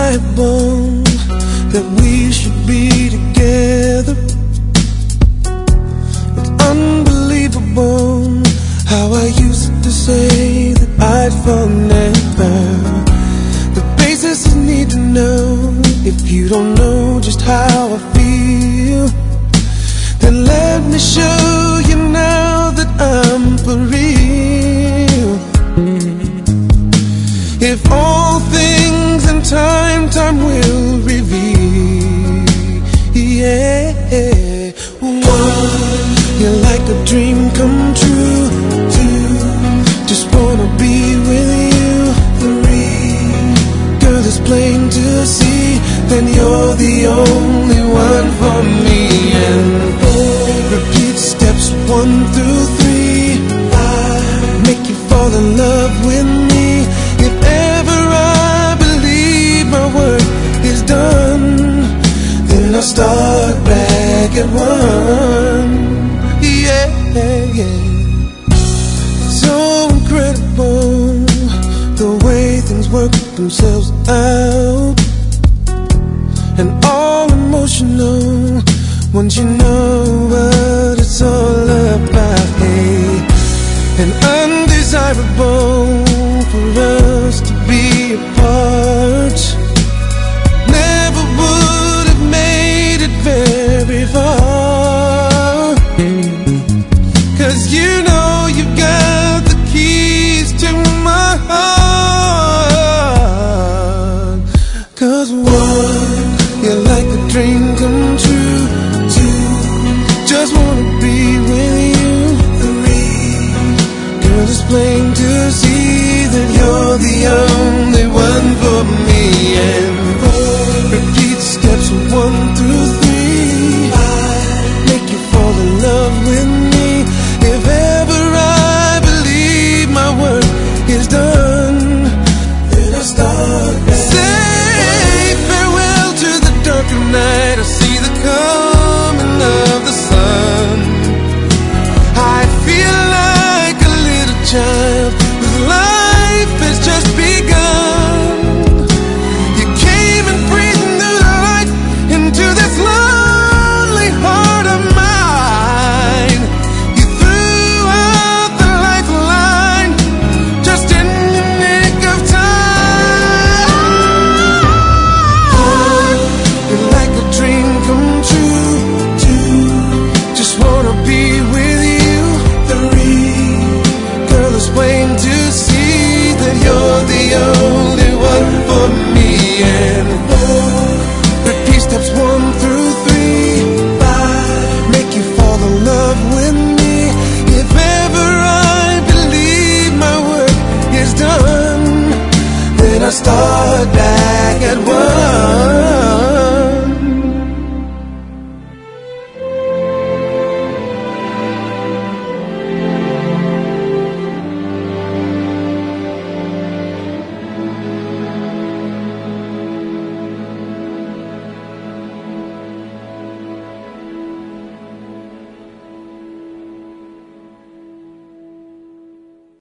undeniable that we should be together. It's unbelievable how I used to say that I'd fall never. The basis is need to know. If you don't know just how I feel, then let me show you now that I'm for real. If all things in time, time will reveal. Yeah. One, you're like a dream come true. Two, just wanna be with you. Three, girl, it's plain to see, then you're the only one for me. And four, repeat steps 1 through 3. I make you fall in love with me. If ever I believe my work is done, then I'll start back at 1. Yeah, yeah. So incredible the way things work themselves out, and all emotional once you know what it's all about. Hey, and undesirable for us.